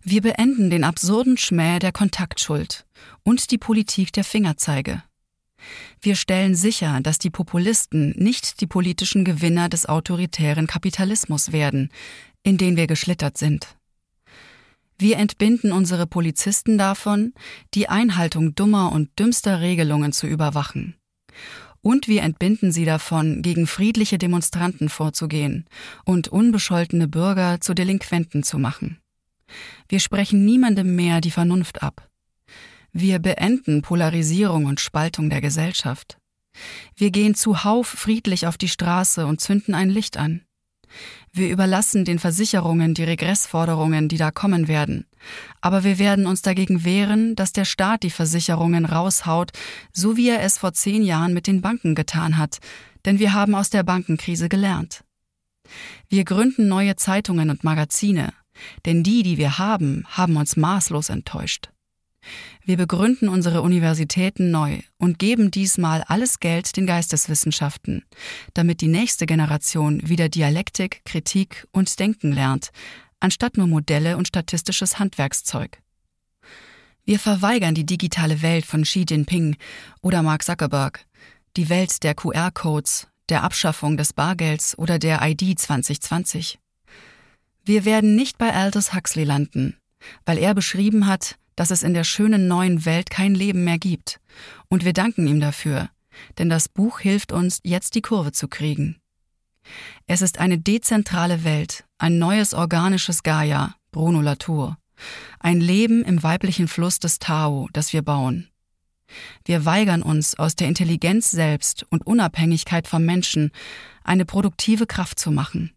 Wir beenden den absurden Schmäh der Kontaktschuld und die Politik der Fingerzeige. Wir stellen sicher, dass die Populisten nicht die politischen Gewinner des autoritären Kapitalismus werden, in den wir geschlittert sind. Wir entbinden unsere Polizisten davon, die Einhaltung dummer und dümmster Regelungen zu überwachen. Und wir entbinden sie davon, gegen friedliche Demonstranten vorzugehen und unbescholtene Bürger zu Delinquenten zu machen. Wir sprechen niemandem mehr die Vernunft ab. Wir beenden Polarisierung und Spaltung der Gesellschaft. Wir gehen zuhauf friedlich auf die Straße und zünden ein Licht an. Wir überlassen den Versicherungen die Regressforderungen, die da kommen werden. Aber wir werden uns dagegen wehren, dass der Staat die Versicherungen raushaut, so wie er es vor 10 Jahren mit den Banken getan hat. Denn wir haben aus der Bankenkrise gelernt. Wir gründen neue Zeitungen und Magazine. Denn die wir haben uns maßlos enttäuscht. Wir begründen unsere Universitäten neu und geben diesmal alles Geld den Geisteswissenschaften, damit die nächste Generation wieder Dialektik, Kritik und Denken lernt, anstatt nur Modelle und statistisches Handwerkszeug. Wir verweigern die digitale Welt von Xi Jinping oder Mark Zuckerberg, die Welt der QR-Codes, der Abschaffung des Bargelds oder der ID 2020. Wir werden nicht bei Aldous Huxley landen, weil er beschrieben hat, dass es in der schönen neuen Welt kein Leben mehr gibt. Und wir danken ihm dafür, denn das Buch hilft uns, jetzt die Kurve zu kriegen. Es ist eine dezentrale Welt, ein neues organisches Gaia, Bruno Latour. Ein Leben im weiblichen Fluss des Tao, das wir bauen. Wir weigern uns, aus der Intelligenz selbst und Unabhängigkeit vom Menschen eine produktive Kraft zu machen.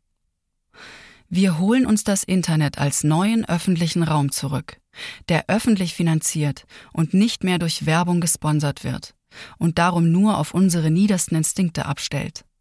Wir holen uns das Internet als neuen öffentlichen Raum zurück, der öffentlich finanziert und nicht mehr durch Werbung gesponsert wird und darum nur auf unsere niedersten Instinkte abstellt.